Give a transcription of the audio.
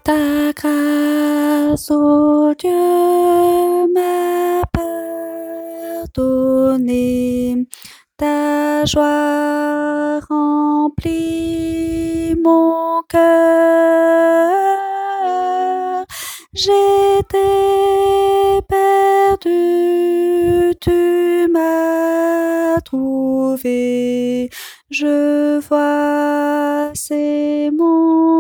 Ta grâce, ô Dieu, m'a pardonné. Ta joie remplit mon cœur. J'étais perdu, tu m'as trouvé. Je vois, c'est mon